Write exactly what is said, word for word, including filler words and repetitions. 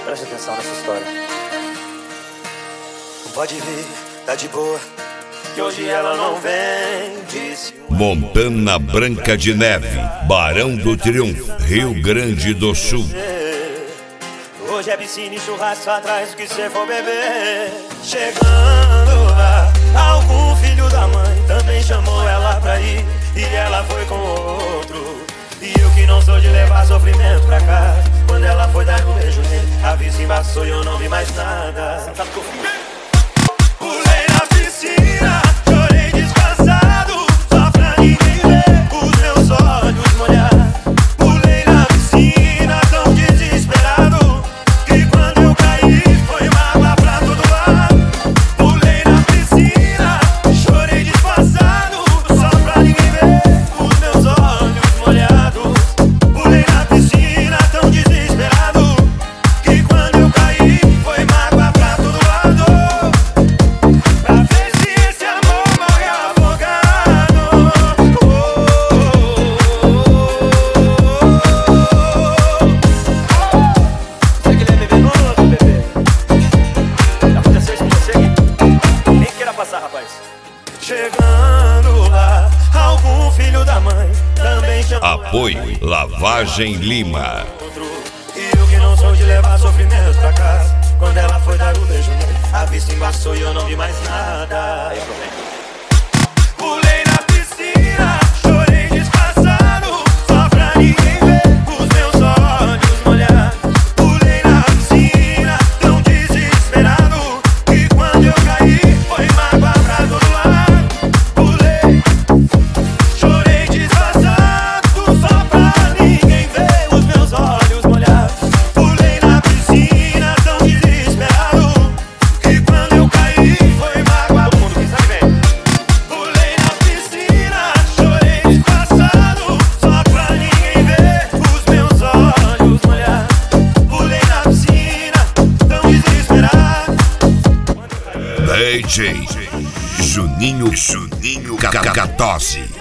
Preste atenção nessa história. Pode vir, tá de boa, que hoje ela não vem. Disse Montana Branca de Neve, Barão do Triunfo, Rio Grande do Sul. Hoje é piscina e churrasco atrás do que cê for beber. Chegando lá, algum filho da mãe também chamou ela pra ir, e ela foi com outro. E eu que não sou de levar sofrimento pra casa, quando ela foi dar um beijo nele, a vista embaçou e eu não vi mais nada. Pulei na piscina, chorei disfarçado, só pra ninguém ver os meus olhos molhados. Pulei na piscina tão desesperado, que quando eu caí foi mágoa pra todo lado. Pulei na piscina, chorei disfarçado, só pra ninguém ver os meus olhos molhados. Pulei na piscina tão desesperado, que quando eu caí foi mágoa pra todo lado. Pra ver se esse amor morreu afogado. Oh, oh, oh, oh. Você que ele é bebenoso, bebê? Já aconteceu isso com você? Nem queira passar, rapaz. Chegando lá, algum filho da mãe também chamou Apoio Lavagem Lima. outro. E eu que não sou de levar sofrimento pra casa, quando ela foi dar o beijo nele, a vista embaçou e eu não vi mais nada. Pulei na piscina, chorei disfarçado, só pra ninguém ver os meus olhos molhados. Pulei na piscina tão desesperado, que quando eu caí foi mágoa pra todo lado. Pulei, chorei disfarçado, só pra ninguém ver os meus olhos molhados. Pulei na piscina tão desesperado, que quando eu caí foi mágoa. Todo mundo que sabe bem. Pulei na piscina, chorei disfarçado, só pra ninguém ver os meus olhos molhados. Pulei na piscina tão desesperado. D J Juninho Juninho Cacatosse.